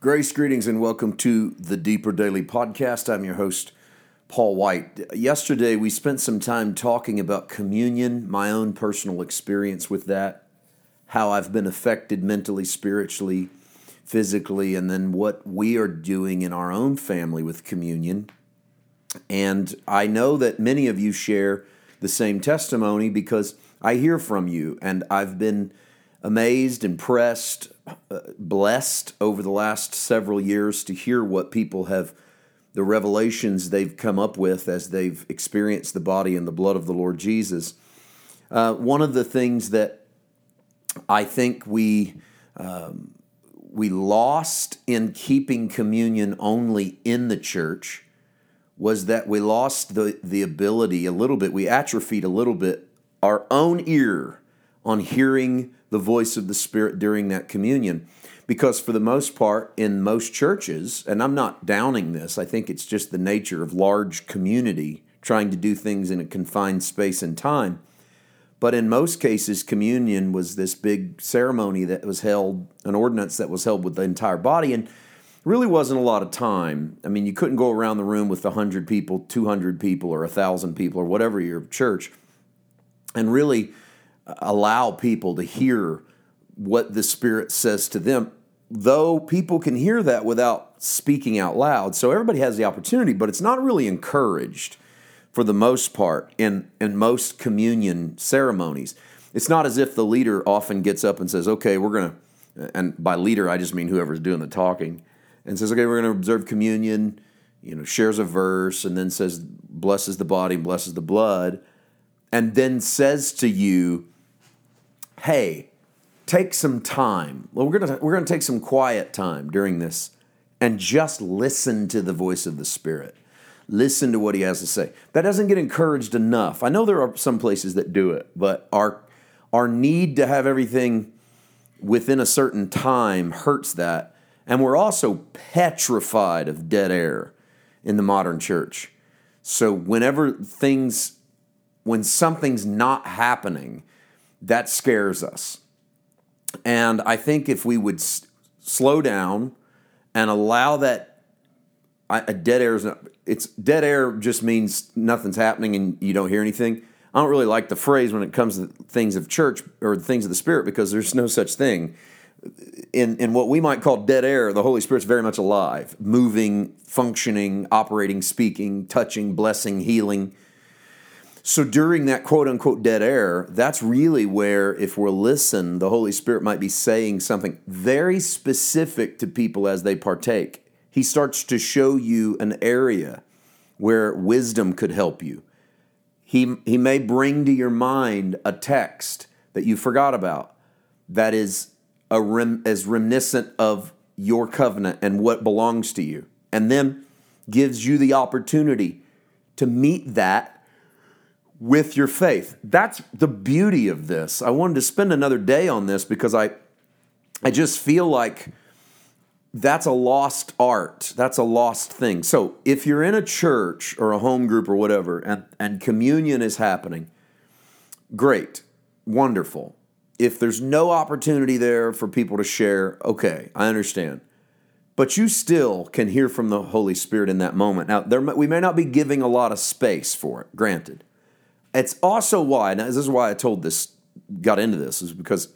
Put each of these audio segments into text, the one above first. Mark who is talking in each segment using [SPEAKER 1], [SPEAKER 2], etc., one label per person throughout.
[SPEAKER 1] Grace, greetings, and welcome to the Deeper Daily Podcast. I'm your host, Paul White. Yesterday, we spent some time talking about communion, my own personal experience with that, how I've been affected mentally, spiritually, physically, and then what we are doing in our own family with communion. And I know that many of you share the same testimony because I hear from you, and I've been amazed, impressed, blessed over the last several years to hear what people have, the revelations they've come up with as they've experienced the body and the blood of the Lord Jesus. One of the things that I think we lost in keeping communion only in the church was that we lost the ability a little bit, we atrophied a little bit our own ear on hearing the voice of the Spirit during that communion. Because for the most part, in most churches, and I'm not downing this, I think it's just the nature of large community trying to do things in a confined space and time. But in most cases, communion was this big ceremony that was held, an ordinance that was held with the entire body, and really wasn't a lot of time. I mean, you couldn't go around the room with 100 people, 200 people, or 1,000 people, or whatever your church, and really allow people to hear what the Spirit says to them, though people can hear that without speaking out loud. So everybody has the opportunity, but it's not really encouraged for the most part in most communion ceremonies. It's not as if the leader often gets up and says, okay, we're going to, and by leader, I just mean whoever's doing the talking, and says, okay, we're going to observe communion, shares a verse, and then says, blesses the body, blesses the blood, and then says to you, hey, take some time. Well, we're gonna take some quiet time during this and just listen to the voice of the Spirit. Listen to what He has to say. That doesn't get encouraged enough. I know there are some places that do it, but our need to have everything within a certain time hurts that. And we're also petrified of dead air in the modern church. So when something's not happening, that scares us. And I think if we would slow down and allow that, dead air just means nothing's happening and you don't hear anything. I don't really like the phrase when it comes to things of church or things of the Spirit, because there's no such thing. In what we might call dead air, the Holy Spirit's very much alive, moving, functioning, operating, speaking, touching, blessing, healing. So during that quote-unquote dead air, that's really where, if we'll listen, the Holy Spirit might be saying something very specific to people as they partake. He starts to show you an area where wisdom could help you. He may bring to your mind a text that you forgot about that is as reminiscent of your covenant and what belongs to you, and then gives you the opportunity to meet that with your faith. That's the beauty of this. I wanted to spend another day on this because I just feel like that's a lost art. That's a lost thing. So if you're in a church or a home group or whatever, and communion is happening, great, wonderful. If there's no opportunity there for people to share, okay, I understand. But you still can hear from the Holy Spirit in that moment. Now, we may not be giving a lot of space for it, granted. It's also why, and this is why I got into this, is because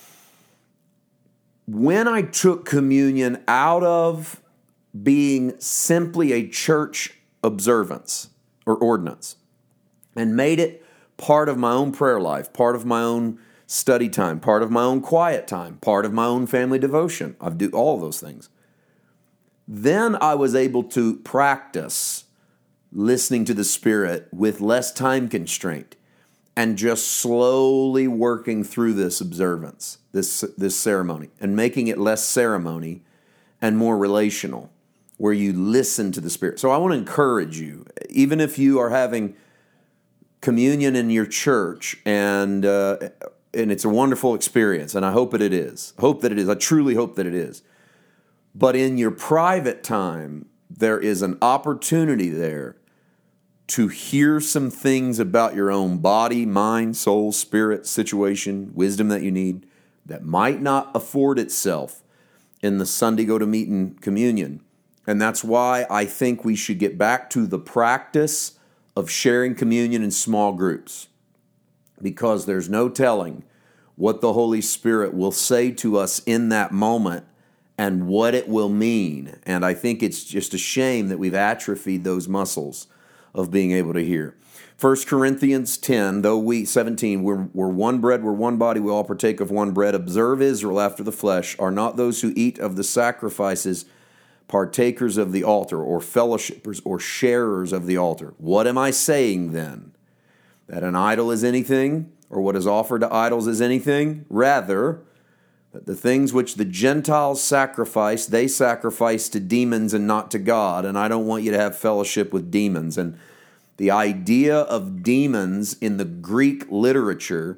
[SPEAKER 1] when I took communion out of being simply a church observance or ordinance and made it part of my own prayer life, part of my own study time, part of my own quiet time, part of my own family devotion, I do all of those things, then I was able to practice listening to the Spirit with less time constraint and just slowly working through this observance, this ceremony, and making it less ceremony and more relational, where you listen to the Spirit. So I want to encourage you, even if you are having communion in your church and it's a wonderful experience, and I hope that it is. I truly hope that it is. But in your private time, there is an opportunity there to hear some things about your own body, mind, soul, spirit, situation, wisdom that you need that might not afford itself in the Sunday go to meeting communion. And that's why I think we should get back to the practice of sharing communion in small groups, because there's no telling what the Holy Spirit will say to us in that moment and what it will mean. And I think it's just a shame that we've atrophied those muscles of being able to hear. 1 Corinthians 10, 17, we're one bread, we're one body, we all partake of one bread. Observe Israel after the flesh. Are not those who eat of the sacrifices partakers of the altar, or fellowshippers, or sharers of the altar? What am I saying then? That an idol is anything, or what is offered to idols is anything? Rather, that the things which the Gentiles sacrifice, they sacrifice to demons and not to God. And I don't want you to have fellowship with demons. And the idea of demons in the Greek literature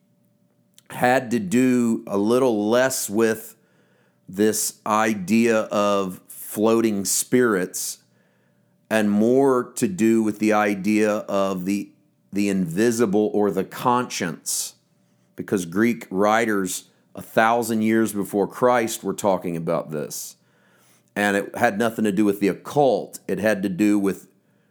[SPEAKER 1] had to do a little less with this idea of floating spirits and more to do with the idea of the invisible, or the conscience, because Greek writers 1,000 years before Christ were talking about this. And it had nothing to do with the occult. It had to do with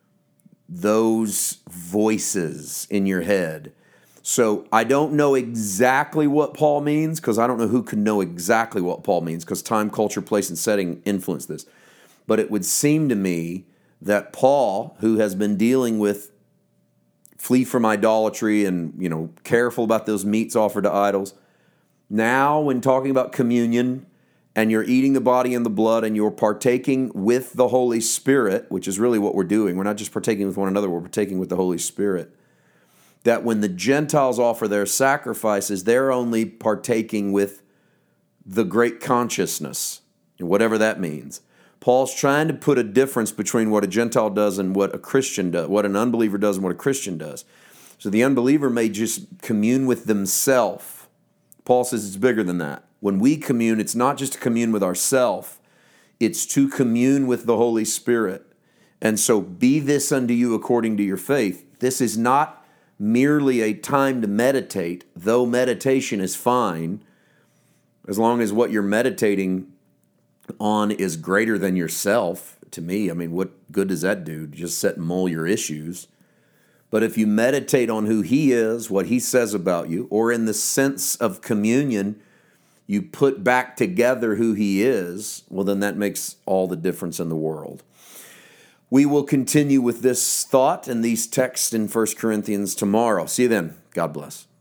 [SPEAKER 1] those voices in your head. So I don't know exactly what Paul means, because I don't know who can know exactly what Paul means, because time, culture, place, and setting influence this. But it would seem to me that Paul, who has been dealing with flee from idolatry and, careful about those meats offered to idols, now when talking about communion, and you're eating the body and the blood, and you're partaking with the Holy Spirit, which is really what we're doing. We're not just partaking with one another, we're partaking with the Holy Spirit. That when the Gentiles offer their sacrifices, they're only partaking with the great consciousness, whatever that means. Paul's trying to put a difference between what a Gentile does and what a Christian does, what an unbeliever does and what a Christian does. So the unbeliever may just commune with themselves. Paul says it's bigger than that. When we commune, it's not just to commune with ourselves, it's to commune with the Holy Spirit. And so, be this unto you according to your faith. This is not merely a time to meditate, though meditation is fine, as long as what you're meditating on is greater than yourself. To me, what good does that do? Just sit and mull your issues. But if you meditate on who He is, what He says about you, or in the sense of communion, you put back together who He is, well, then that makes all the difference in the world. We will continue with this thought and these texts in 1 Corinthians tomorrow. See you then. God bless.